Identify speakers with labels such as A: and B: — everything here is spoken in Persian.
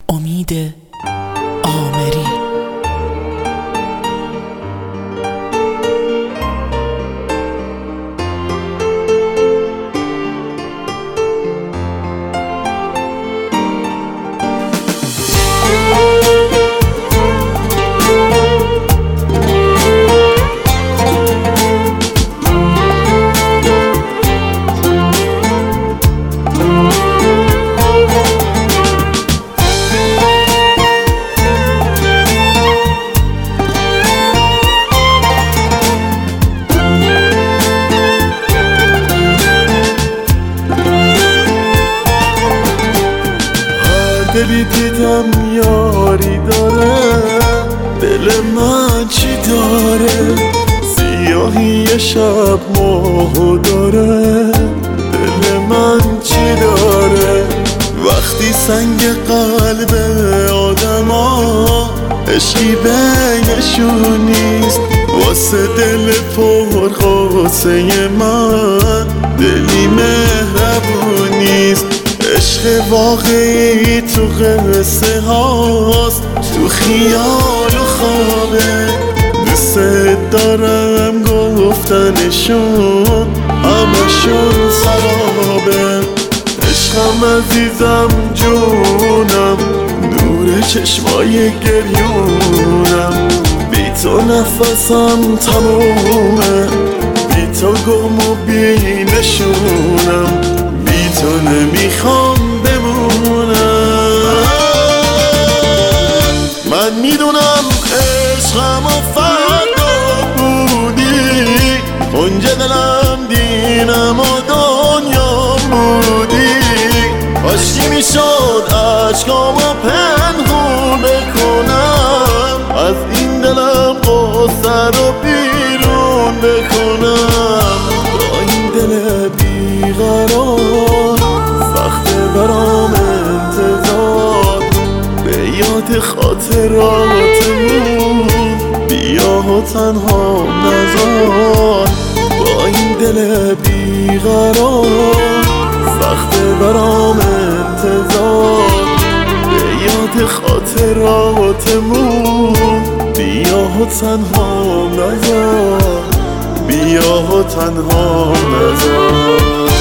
A: امید آمری.
B: دلی دیدم یاری داره، دل من چی داره؟ سیاهی شب ماهو داره، دل من چی داره؟ وقتی سنگ قلب آدم ها عشقی بینشون نیست، واسه دل پر قاسه من دلی مهربون نیست. عشق واقعی تو قصه هاست، تو خیال و خوابه. دوست دارم گفتنشون همشون سرابه. عشقم عزیزم جونم، دور چشمای گریونم. بی تو نفسم تمومه، بی تو گم و بی نشونم. بی تو نمیخوام بمونم. من میدونم عشقم و فردا بودی، کنج دلم دینم و دنیا بودی. کاشکی میشد عشقامو پنهون بکنم، از این دلم قصه رو بیرون بکنم. با این دل بیقرار سخته برام انتظار، به یاد خاطراتمون بیا و تنها نذار. با این دل بیقرار سخته برام انتظار، به یاد خاطراتمون بیا و تنها نذار، بیا و تنها نذار.